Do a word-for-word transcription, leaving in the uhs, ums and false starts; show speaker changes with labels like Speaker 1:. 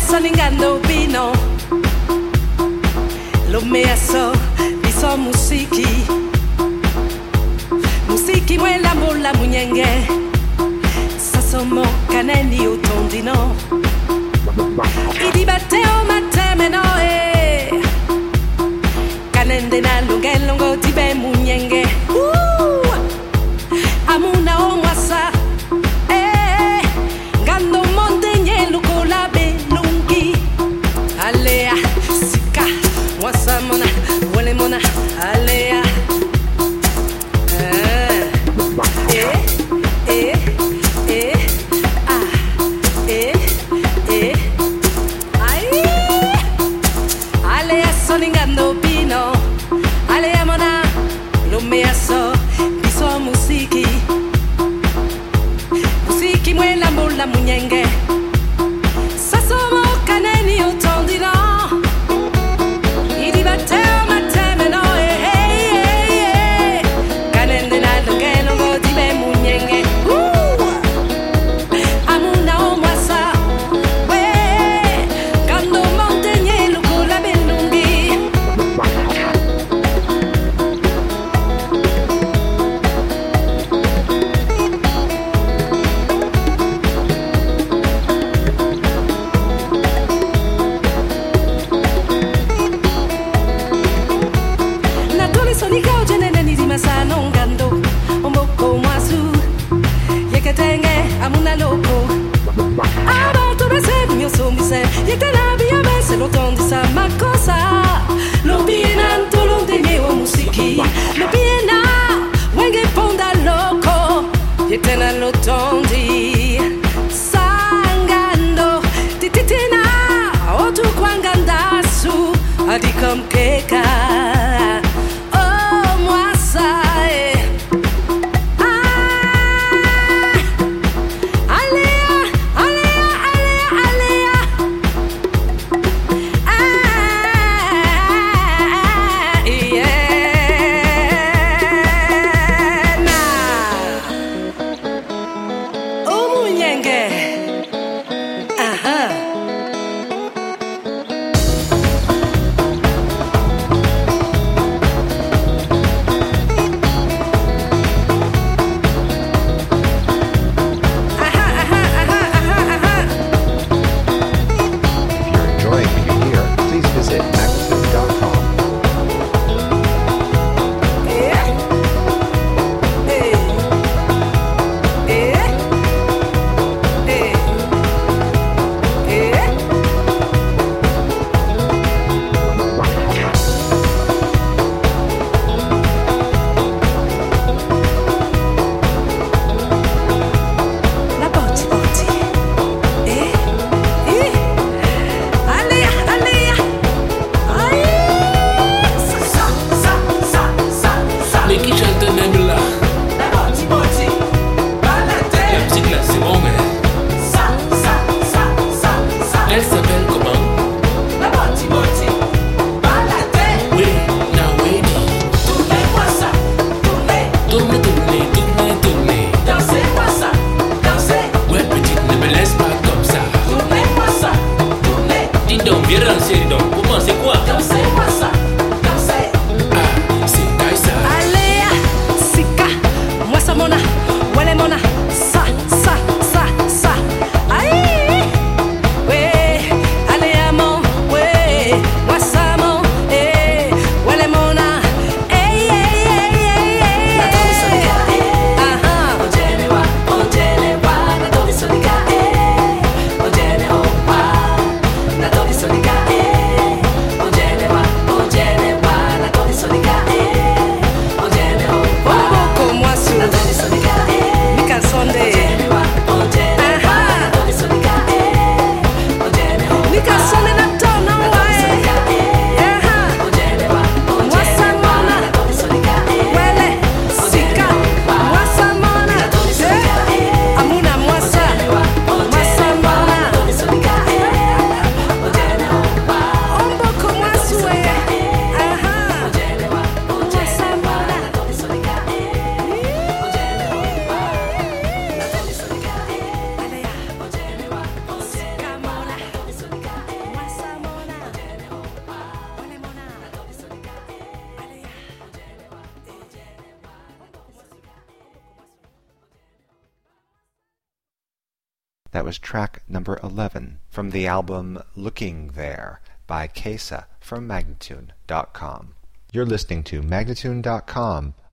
Speaker 1: soningando bino lo measo biso musiki musiki mwela mula munyenge sasomo kaneni utondino idibateo matemeno e kanende na lungelongo tibe munyenge uh! amuna omwasa eh gando montenye lukola belungi alea sika mwasa mona wole mona alea eh eh eh ah eh eh ai alea soningando pino alea mona lo measo biso musiki musiki mwela mula munyenge sasomo kaneni utondino idibateo matemeno eh eh eh kanende na lungelo ngodibe munyenge uh amuna omwasa we gando montenye lukula belungi Natoli sonika ojenene nizima sana ungando Omboko mwasu Yeketenge amuna loko Aba tobese myoso mise Yetela biya bese lotondisa makosa Lobiena ntolondenye o musiki Lobiena wenge ponda loko Yetena lotondi Sangando Tititina otu kwangandasu Adikam keka Oh mwasa eh Ah Alea Alea Alea Alea Ah yeah na Oh munyenge Aha
Speaker 2: If you're enjoying what you hear, please visit maxfin dot com.
Speaker 1: La botti botti Eh Eh Alea Alea Ai Sa sa sa sa sa sa
Speaker 3: Nicky chante Nebula.
Speaker 1: La botti botti Balade
Speaker 3: La musique là, c'est bon, mais
Speaker 1: Sa sa sa sa sa
Speaker 3: elle s'appelle comment?
Speaker 1: La botti botti Balade
Speaker 3: Oui, now wait.
Speaker 1: Tournez-moi ça Tournez
Speaker 3: Tourne, tourne, tourne, tourne.
Speaker 1: Dansez-moi ça Dansez
Speaker 3: Ouais, petite, ne me laisse pas comme ça.
Speaker 1: Tournez-moi ça Tournez
Speaker 3: Dis donc, viens danser donc. Comment, c'est quoi?
Speaker 1: Dansez-moi ça Dansez
Speaker 3: Ah, c'est Kaisa.
Speaker 1: Alea, sika, mwasa mona, wale mona, sa, sa, sa, sa. Aïe, we, alea mon, we, mwasa mon, eh, wale mona, eh, eh, eh, eh, eh. Aha. Ojene wa, ojene wa, natoli sonika, eh. Ojene o wa, natoli sonika, eh. Ojene
Speaker 2: That was track number eleven from the album Looking There by Kesa from Magnatune dot com. You're listening to Magnatune dot com,